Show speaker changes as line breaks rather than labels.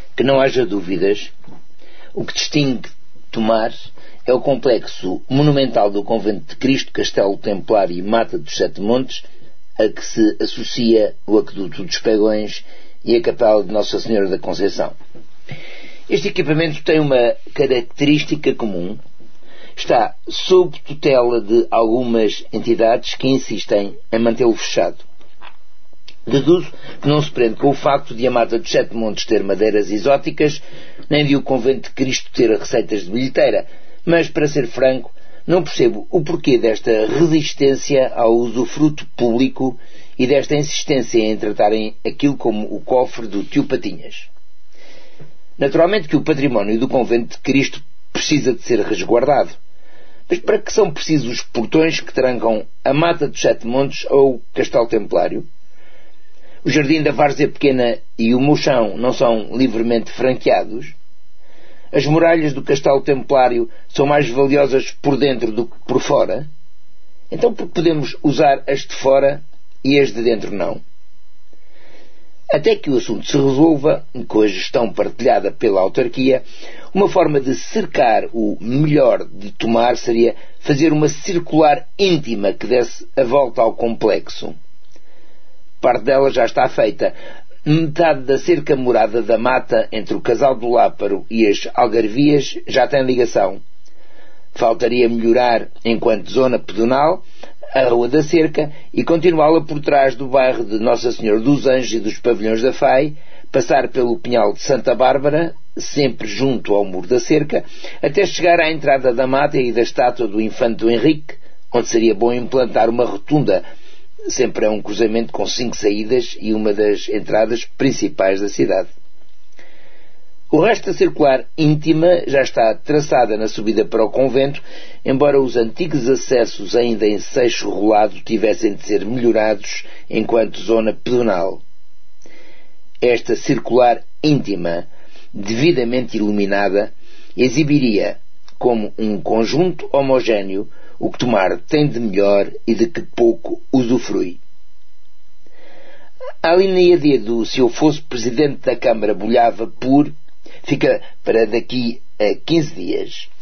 Que não haja dúvidas, o que distingue Tomar é o complexo monumental do Convento de Cristo, Castelo Templário e Mata dos Sete Montes, a que se associa o Aqueduto dos Pegões e a Capela de Nossa Senhora da Conceição. Este equipamento tem uma característica comum: está sob tutela de algumas entidades que insistem em mantê-lo fechado. Deduzo que não se prende com o facto de a Mata dos Sete Montes ter madeiras exóticas, nem de o Convento de Cristo ter receitas de bilheteira, mas, para ser franco, não percebo o porquê desta resistência ao usufruto público e desta insistência em tratarem aquilo como o cofre do tio Patinhas. Naturalmente que o património do Convento de Cristo precisa de ser resguardado, mas para que são precisos os portões que trancam a Mata dos Sete Montes ou o Castelo Templário? O Jardim da Várzea Pequena e o Mochão não são livremente franqueados? As muralhas do Castelo Templário são mais valiosas por dentro do que por fora? Então por que podemos usar as de fora e as de dentro não? Até que o assunto se resolva, com a gestão partilhada pela autarquia, uma forma de cercar o melhor de Tomar seria fazer uma circular íntima que desse a volta ao complexo. Parte dela já está feita. Metade da cerca morada da Mata entre o Casal do Láparo e as Algarvias já tem ligação. Faltaria melhorar, enquanto zona pedonal, a Rua da Cerca e continuá-la por trás do bairro de Nossa Senhora dos Anjos e dos Pavilhões da FAI, passar pelo Pinhal de Santa Bárbara, sempre junto ao Muro da Cerca, até chegar à entrada da Mata e da estátua do Infante do Henrique, onde seria bom implantar uma rotunda. Sempre é um cruzamento com 5 saídas e uma das entradas principais da cidade. O resto da circular íntima já está traçada na subida para o convento, embora os antigos acessos ainda em seixo rolado tivessem de ser melhorados enquanto zona pedonal. Esta circular íntima, devidamente iluminada, exibiria como um conjunto homogéneo o que Tomar tem de melhor e de que pouco usufrui. A linha do "se eu fosse Presidente da Câmara bolhava por" fica para daqui a 15 dias.